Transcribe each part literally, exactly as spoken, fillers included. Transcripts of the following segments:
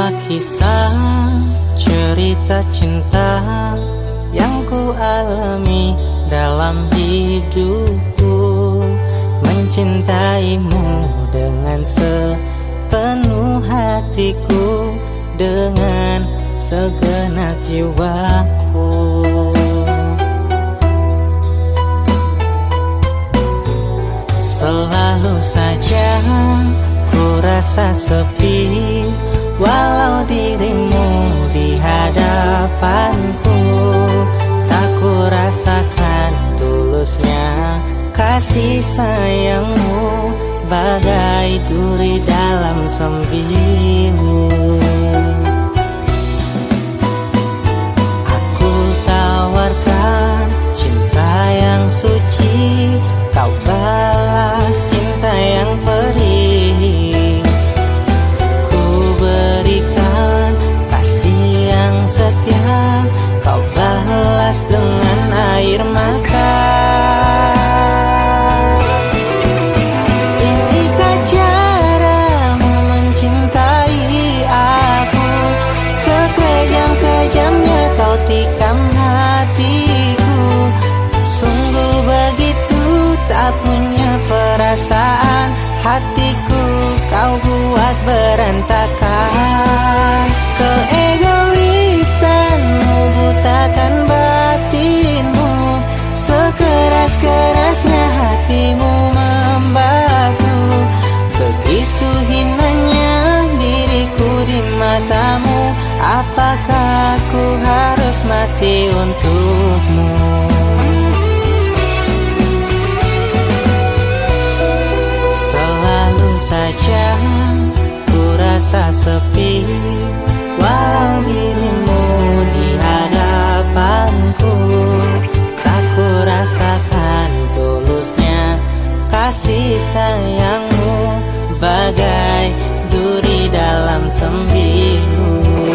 Semua kisah cerita cinta yang ku alami dalam hidupku, mencintaimu dengan sepenuh hatiku, dengan segenap jiwaku. Selalu saja ku rasa sepi walau dirimu di hadapanku. Tak ku rasakan tulusnya kasih sayangmu, bagai duri dalam sembilu. Aku tawarkan cinta yang suci, kau balas cinta yang perih. Ku berikan kasih yang setia, kau balas dengan air mata. Inikah caramu mencintai aku? Sekejam-kejamnya kau tikam hatiku. Sungguh begitu tak punya perasaan, hatiku kau buat berantakan. Keegoisanmu butakan batinmu, sekeras-kerasnya hatimu membatu. Begitu hinanya diriku di matamu, apakah aku harus mati untukmu? Saja ku rasa sepi walau dirimu di hadapanku. Tak ku rasakan tulusnya kasih sayangmu, bagai duri dalam sembilu.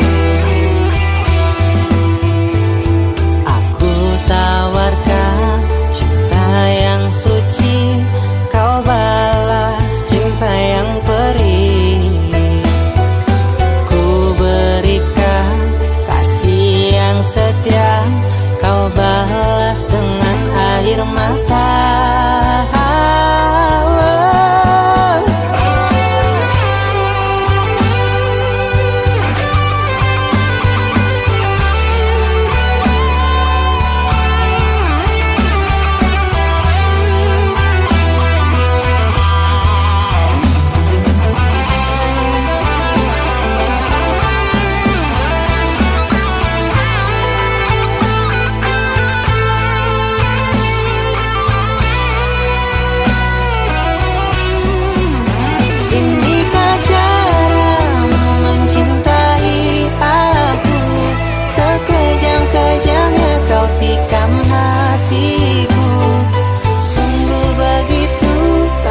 Aku tawarkan cinta yang suci, kau balas cinta yang perih. Ku berikan kasih yang setia, kau balas dengan air mata.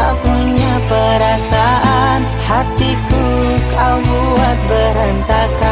Hatiku kau buat berantakan.